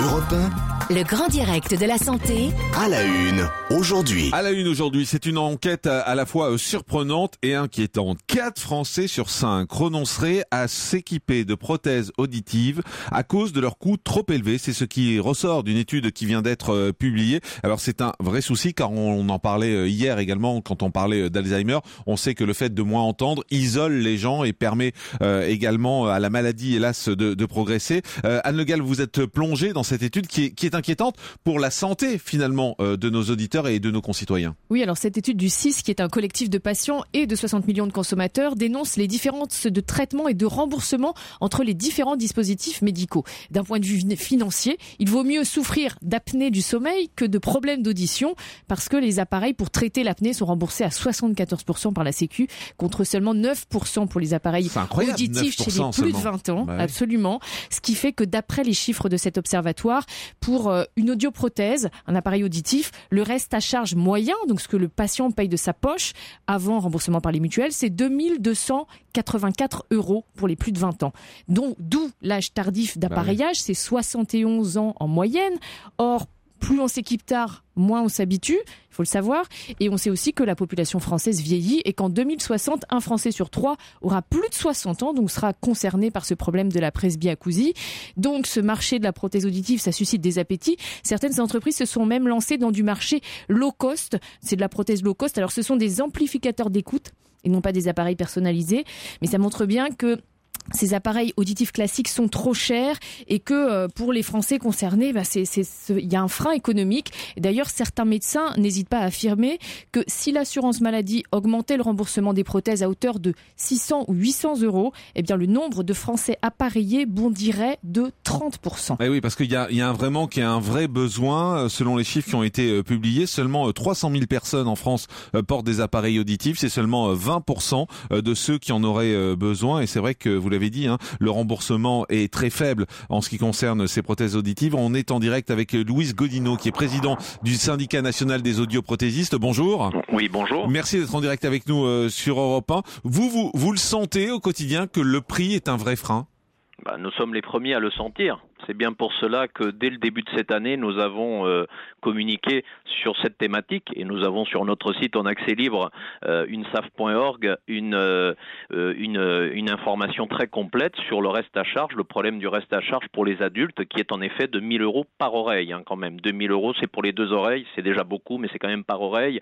Europe 1, le grand direct de la santé. à la une, aujourd'hui. À la une aujourd'hui, c'est une enquête à la fois surprenante et inquiétante. 4 Français sur 5 renonceraient à s'équiper de prothèses auditives à cause de leur coût trop élevé. C'est ce qui ressort d'une étude qui vient d'être publiée. Alors c'est un vrai souci car on en parlait hier également quand on parlait d'Alzheimer. On sait que le fait de moins entendre isole les gens et permet également à la maladie, hélas, de progresser. Anne Le Gall, vous êtes plongée dans cette étude qui est inquiétante pour la santé finalement de nos auditeurs et de nos concitoyens. Oui, alors cette étude du CIS, qui est un collectif de patients et de 60 millions de consommateurs, dénonce les différences de traitement et de remboursement entre les différents dispositifs médicaux. D'un point de vue financier, il vaut mieux souffrir d'apnée du sommeil que de problèmes d'audition parce que les appareils pour traiter l'apnée sont remboursés à 74% par la Sécu contre seulement 9% pour les appareils auditifs chez les plus de 20 ans. Bah oui. Absolument. Ce qui fait que d'après les chiffres de cet observatoire, pour une audioprothèse, un appareil auditif, le reste à charge moyen, donc ce que le patient paye de sa poche avant remboursement par les mutuelles, c'est 2284 € pour les plus de 20 ans. Donc, d'où l'âge tardif d'appareillage, c'est 71 ans en moyenne. Or, plus on s'équipe tard, moins on s'habitue, il faut le savoir. Et on sait aussi que la population française vieillit et qu'en 2060, un Français sur 3 aura plus de 60 ans, donc sera concerné par ce problème de la presbyacousie. Donc ce marché de la prothèse auditive, ça suscite des appétits. Certaines entreprises se sont même lancées dans du marché low cost. C'est de la prothèse low cost. Alors ce sont des amplificateurs d'écoute et non pas des appareils personnalisés. Mais ça montre bien que ces appareils auditifs classiques sont trop chers et que pour les Français concernés, il y a un frein économique. Et d'ailleurs, certains médecins n'hésitent pas à affirmer que si l'assurance maladie augmentait le remboursement des prothèses à hauteur de 600 ou 800 €, eh bien le nombre de Français appareillés bondirait de 30%. Eh oui, parce qu'il y a un vrai manque et un vrai besoin. Selon les chiffres qui ont été publiés, seulement 300 000 personnes en France portent des appareils auditifs. C'est seulement 20% de ceux qui en auraient besoin. Et c'est vrai que vous l'avez dit, le remboursement est très faible en ce qui concerne ces prothèses auditives. On est en direct avec Louise Godino, qui est président du syndicat national des audioprothésistes. Bonjour. Oui, bonjour. Merci d'être en direct avec nous sur Europe 1. Vous le sentez au quotidien que le prix est un vrai frein ? Nous sommes les premiers à le sentir. C'est bien pour cela que dès le début de cette année, nous avons communiqué sur cette thématique et nous avons sur notre site en accès libre unsaf.org une information très complète sur le reste à charge, le problème du reste à charge pour les adultes qui est en effet de 1 000 € par oreille quand même. 2 000 € c'est pour les 2 oreilles, c'est déjà beaucoup mais c'est quand même par oreille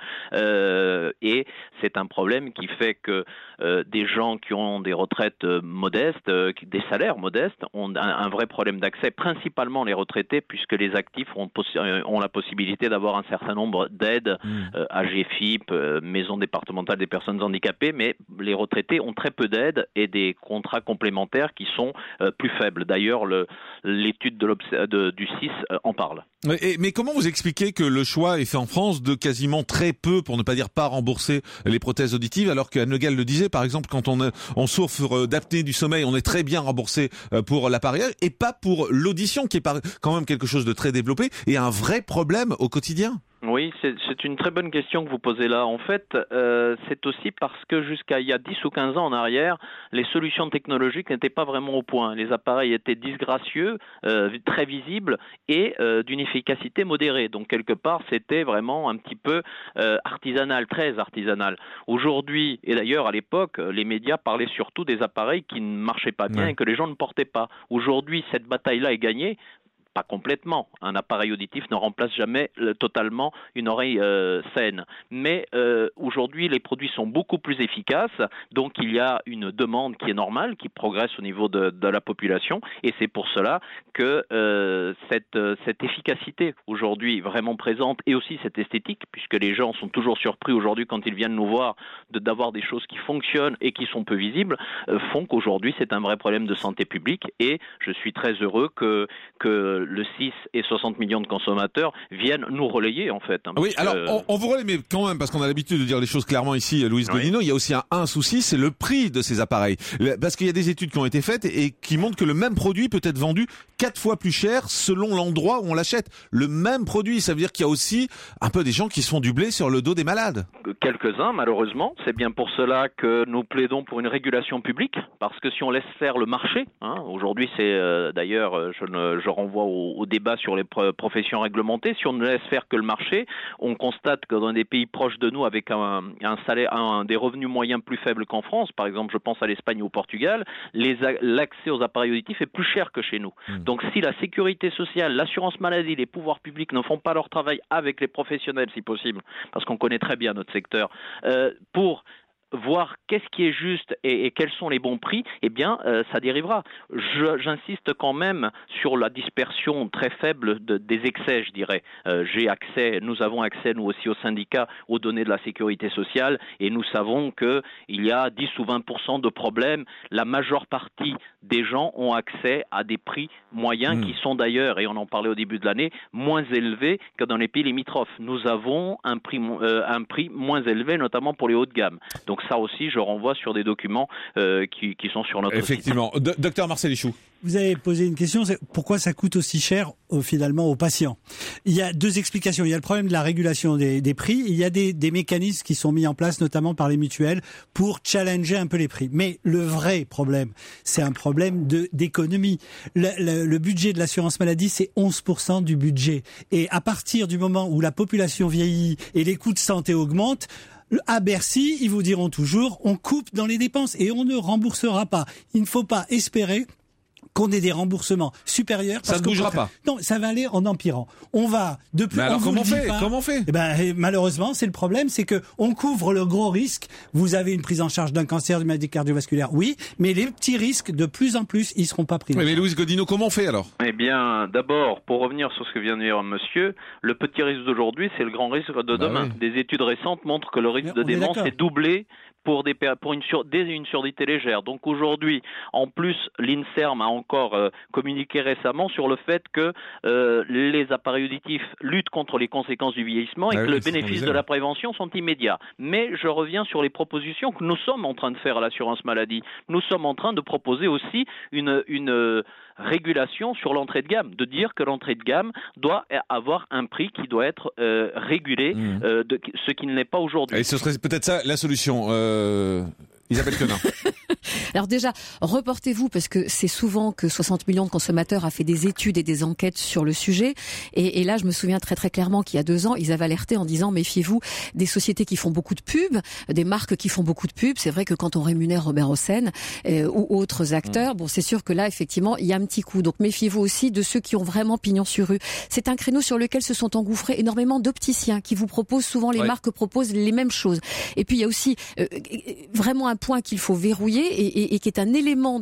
et c'est un problème qui fait que des gens qui ont des retraites modestes, des salaires modestes ont un vrai problème d'accès, principalement les retraités, puisque les actifs ont la possibilité d'avoir un certain nombre d'aides, AGFIP, Maison départementale des personnes handicapées, mais les retraités ont très peu d'aides et des contrats complémentaires qui sont plus faibles. D'ailleurs, l'étude du CIS en parle. Mais comment vous expliquez que le choix est fait en France de quasiment très peu, pour ne pas dire pas rembourser les prothèses auditives, alors qu'Anne Le Gall le disait, par exemple, quand on souffre d'apnée du sommeil, on est très bien remboursé pour l'appareillage et pas pour l'audition, qui est quand même quelque chose de très développé et un vrai problème au quotidien. Oui, c'est une très bonne question que vous posez là. En fait, c'est aussi parce que jusqu'à il y a 10 ou 15 ans en arrière, les solutions technologiques n'étaient pas vraiment au point. Les appareils étaient disgracieux, très visibles et d'une efficacité modérée. Donc quelque part, c'était vraiment un petit peu artisanal, très artisanal. Aujourd'hui, et d'ailleurs à l'époque, les médias parlaient surtout des appareils qui ne marchaient pas bien et que les gens ne portaient pas. Aujourd'hui, cette bataille-là est gagnée. Pas complètement. Un appareil auditif ne remplace jamais totalement une oreille saine. Mais aujourd'hui, les produits sont beaucoup plus efficaces. Donc, il y a une demande qui est normale, qui progresse au niveau de la population. Et c'est pour cela que cette efficacité aujourd'hui vraiment présente et aussi cette esthétique, puisque les gens sont toujours surpris aujourd'hui quand ils viennent nous voir d'avoir des choses qui fonctionnent et qui sont peu visibles, font qu'aujourd'hui, c'est un vrai problème de santé publique. Et je suis très heureux que le CIS et 60 millions de consommateurs viennent nous relayer en fait. Oui, alors on vous relaie, mais quand même, parce qu'on a l'habitude de dire les choses clairement ici, Louise Godino, il y a aussi un souci, c'est le prix de ces appareils. Parce qu'il y a des études qui ont été faites et qui montrent que le même produit peut être vendu 4 fois plus cher selon l'endroit où on l'achète. Le même produit, ça veut dire qu'il y a aussi un peu des gens qui se font du blé sur le dos des malades. Quelques-uns, malheureusement. C'est bien pour cela que nous plaidons pour une régulation publique, parce que si on laisse faire le marché, aujourd'hui c'est d'ailleurs, je renvoie au débat sur les professions réglementées. Si on ne laisse faire que le marché, on constate que dans des pays proches de nous, avec un salaire, des revenus moyens plus faibles qu'en France, par exemple, je pense à l'Espagne ou au Portugal, l'accès aux appareils auditifs est plus cher que chez nous. Donc, si la sécurité sociale, l'assurance maladie, les pouvoirs publics ne font pas leur travail avec les professionnels, si possible, parce qu'on connaît très bien notre secteur, pour voir qu'est-ce qui est juste et quels sont les bons prix, eh bien, ça dérivera. J'insiste quand même sur la dispersion très faible des excès, je dirais. Nous avons accès, nous aussi, au syndicat, aux données de la sécurité sociale, et nous savons qu'il y a 10 ou 20% de problèmes. La majeure partie des gens ont accès à des prix moyens qui sont d'ailleurs, et on en parlait au début de l'année, moins élevés que dans les pays limitrophes. Nous avons un prix moins élevé, notamment pour les hauts de gamme. Donc ça aussi, je renvoie sur des documents qui sont sur notre site. Effectivement. Docteur Marcel Ichou. Vous avez posé une question, c'est pourquoi ça coûte aussi cher finalement aux patients. Il y a deux explications. Il y a le problème de la régulation des prix. Il y a des mécanismes qui sont mis en place, notamment par les mutuelles, pour challenger un peu les prix. Mais le vrai problème, c'est un problème d'économie. Le budget de l'assurance maladie, c'est 11% du budget. Et à partir du moment où la population vieillit et les coûts de santé augmentent, à Bercy, ils vous diront toujours, on coupe dans les dépenses et on ne remboursera pas. Il ne faut pas espérer qu'on ait des remboursements supérieurs. Ça ne bougera pas. Non, ça va aller en empirant. On va de plus. Mais alors comment on fait Eh ben, malheureusement, c'est le problème, c'est que on couvre le gros risque. Vous avez une prise en charge d'un cancer, d'une maladie cardiovasculaire, oui, mais les petits risques, de plus en plus, ils seront pas pris. Mais Louise Godino, comment on fait alors? Eh bien, d'abord, pour revenir sur ce que vient de dire monsieur, le petit risque d'aujourd'hui, c'est le grand risque de demain. Oui. Des études récentes montrent que le risque de démence est doublé pour une surdité légère. Donc aujourd'hui, en plus, l'INSERM a encore communiqué récemment sur le fait que les appareils auditifs luttent contre les conséquences du vieillissement et que le bénéfice de la prévention sont immédiats. Mais je reviens sur les propositions que nous sommes en train de faire à l'assurance maladie. Nous sommes en train de proposer aussi une régulation sur l'entrée de gamme, de dire que l'entrée de gamme doit avoir un prix qui doit être régulé, ce qui ne l'est pas aujourd'hui. Et ce serait peut-être ça la solution, Isabelle Quenin. Alors déjà, reportez-vous parce que c'est souvent que 60 millions de consommateurs a fait des études et des enquêtes sur le sujet. Et là, je me souviens très très clairement qu'il y a 2 ans, ils avaient alerté en disant méfiez-vous des sociétés qui font beaucoup de pubs, des marques qui font beaucoup de pubs. C'est vrai que quand on rémunère Robert Hossein ou autres acteurs, bon, c'est sûr que là, effectivement, il y a un petit coup. Donc méfiez-vous aussi de ceux qui ont vraiment pignon sur rue. C'est un créneau sur lequel se sont engouffrés énormément d'opticiens qui vous proposent souvent, les marques proposent les mêmes choses. Et puis il y a aussi vraiment un point qu'il faut verrouiller et qui est un élément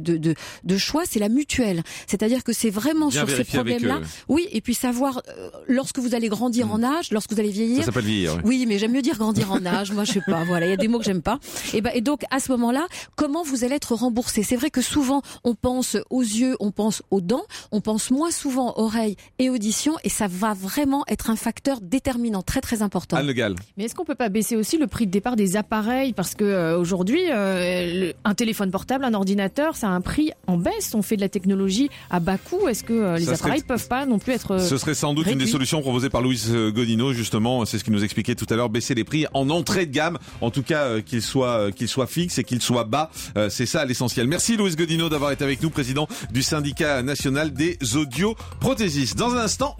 de choix, c'est la mutuelle. C'est-à-dire que c'est vraiment bien sur ces problèmes-là. Oui, et puis savoir, lorsque vous allez grandir en âge, lorsque vous allez vieillir. Ça s'appelle vieillir, oui. Oui, mais j'aime mieux dire grandir en âge. Moi, je sais pas. Voilà, il y a des mots que j'aime pas. Et donc, à ce moment-là, comment vous allez être remboursé? C'est vrai que souvent, on pense aux yeux, on pense aux dents, on pense moins souvent oreilles et audition, et ça va vraiment être un facteur déterminant, très très important. Anne Le Gall. Mais est-ce qu'on peut pas baisser aussi le prix de départ des appareils? Parce que aujourd'hui, un téléphone portable, un ordinateur, ça a un prix en baisse. On fait de la technologie à bas coût. Est-ce que les appareils peuvent pas non plus être Ce serait sans doute réduits. Une des solutions proposées par Louise Godino, justement. C'est ce qu'il nous expliquait tout à l'heure, baisser les prix en entrée de gamme. En tout cas, qu'ils soient fixes et qu'ils soient bas. C'est ça l'essentiel. Merci Louise Godino d'avoir été avec nous, président du syndicat national des audioprothésistes. Dans un instant,